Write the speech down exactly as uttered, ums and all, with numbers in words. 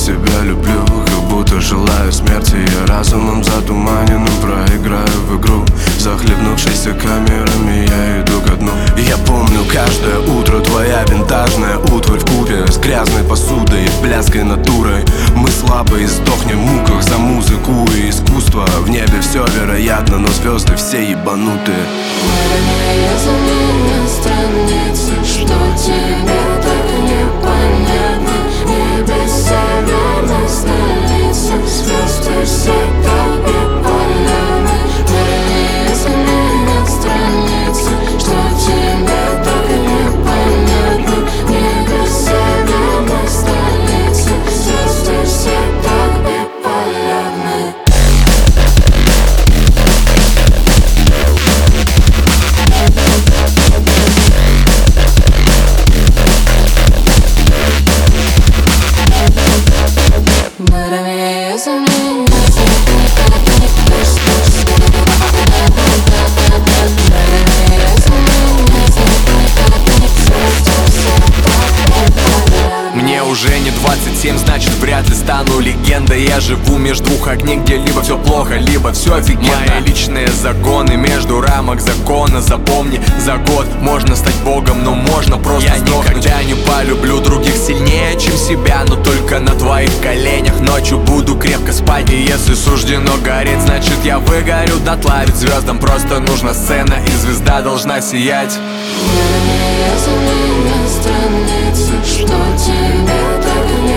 тебя люблю, как будто желаю смерти. Я разумом затуманенным проиграю в игру. Захлебнувшись камерами, я иду ко дну. Я помню каждое утро, твоя винтажная утварь вкупе с грязной посудой и блядской натурой. Мы слабо издохнем в муках за музыку и искусство. В небе все вероятно, но звезды все ебанутые. Я заменю страницы, что тебе так непонятно. Небе северной столицы, звезды все так биполярны. Я заменю страницы, что тебе так непонятно. Небе северной столицы, звезды все так биполярны. Мне уже не двадцать семь, значит вряд ли стану легендой. Я живу между двух огней, где либо все плохо, либо все офигенно. Мои личные загоны между рамок закона. Запомни, за год можно стать богом, но можно просто Я сдохнуть. Никогда не полюблю других сильнее, чем себя, но только на твоих коленях. Ночью буду крепко спать, и если суждено гореть, значит я выгорю дотла. Ведь звездам просто нужна сцена, и звезда должна сиять. Я заменю страницы, что тебе так